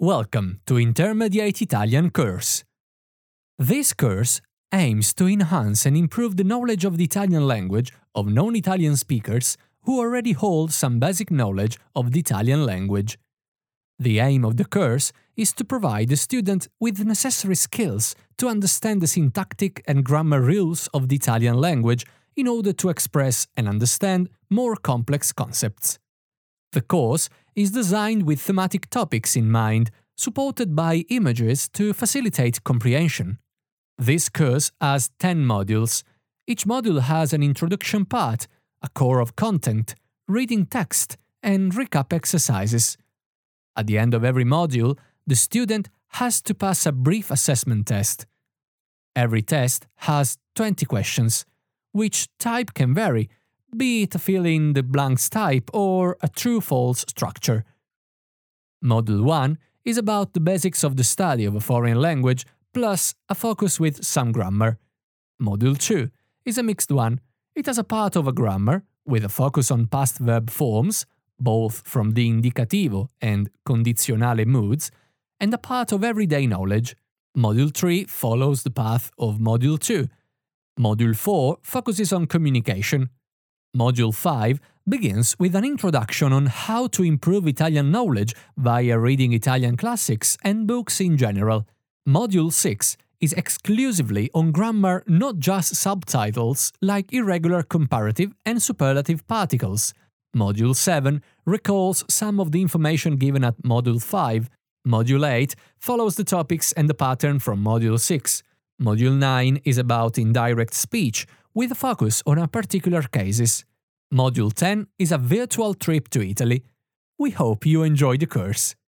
Welcome to Intermediate Italian course. This course aims to enhance and improve the knowledge of the Italian language of non-Italian speakers who already hold some basic knowledge of the Italian language. The aim of the course is to provide the student with the necessary skills to understand the syntactic and grammar rules of the Italian language in order to express and understand more complex concepts. The course is designed with thematic topics in mind, supported by images to facilitate comprehension. This course has 10 modules. Each module has an introduction part, a core of content, reading text, and recap exercises. At the end of every module, the student has to pass a brief assessment test. Every test has 20 questions, which type can vary, be it a fill-in-the-blanks type or a true-false structure. Module 1 is about the basics of the study of a foreign language, plus a focus with some grammar. Module 2 is a mixed one. It has a part of a grammar, with a focus on past verb forms, both from the indicativo and condizionale moods, and a part of everyday knowledge. Module 3 follows the path of Module 2. Module 4 focuses on communication. Module 5 begins with an introduction on how to improve Italian knowledge via reading Italian classics and books in general. Module 6 is exclusively on grammar, not just subtitles like irregular comparative and superlative particles. Module 7 recalls some of the information given at Module 5. Module 8 follows the topics and the pattern from Module 6. Module 9 is about indirect speech, with a focus on a particular cases. Module 10 is a virtual trip to Italy. We hope you enjoy the course.